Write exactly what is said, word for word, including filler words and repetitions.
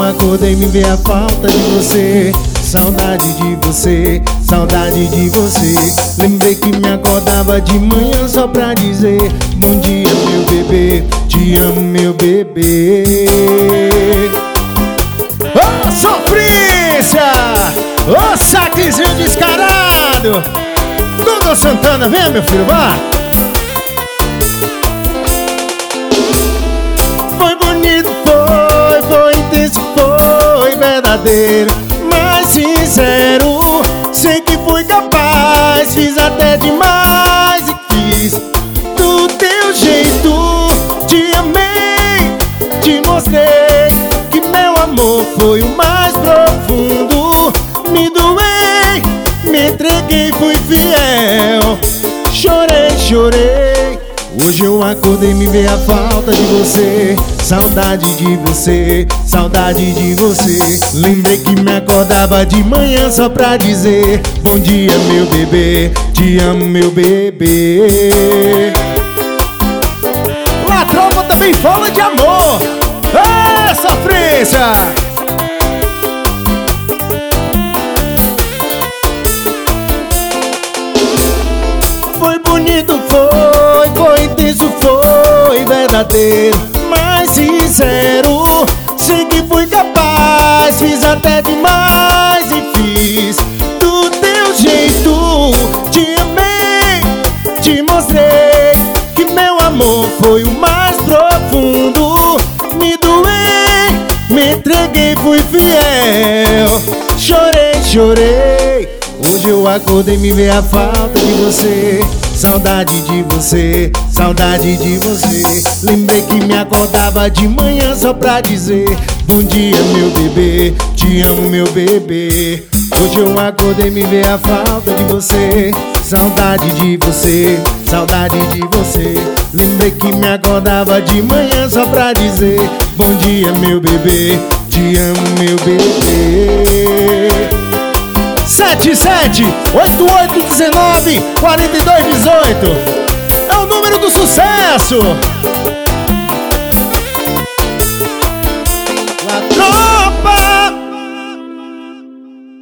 acordei me veio a falta de você. Saudade de você, saudade de você. Lembrei que me acordava de manhã só pra dizer: bom dia meu bebê, te amo meu bebê. Ô oh, sofrência! Ô oh, saquezinho descarado! Dudu Santana, vem meu filho, vá! Foi bonito, foi, foi intenso, foi verdadeiro, mas sincero. Sei que fui capaz, fiz até demais e quis do teu jeito. Te amei, te mostrei que meu amor foi o mais profundo. Me doei, me entreguei, fui fiel. Chorei, chorei. Hoje eu acordei e me veio a falta de você. Saudade de você, saudade de você. Lembrei que me acordava de manhã só pra dizer: bom dia meu bebê, te amo meu bebê. A tropa também fala de amor. Ah, sofrência! Foi bonito, foi, foi intenso, foi verdadeiro, mas sincero. Sei que fui capaz, fiz até demais e fiz do teu jeito. Te amei, te mostrei que meu amor foi o mais profundo. Me doei, me entreguei, fui fiel. Chorei, chorei. Hoje eu acordei e me veio a falta de você. Saudade de você, saudade de você. Lembrei que me acordava de manhã só pra dizer: bom dia meu bebê, te amo meu bebê. Hoje eu acordei e me veio a falta de você. Saudade de você, saudade de você. Lembrei que me acordava de manhã só pra dizer: bom dia meu bebê, te amo meu bebê. Sete sete oito oito um nove quatro dois um oito é o número do sucesso.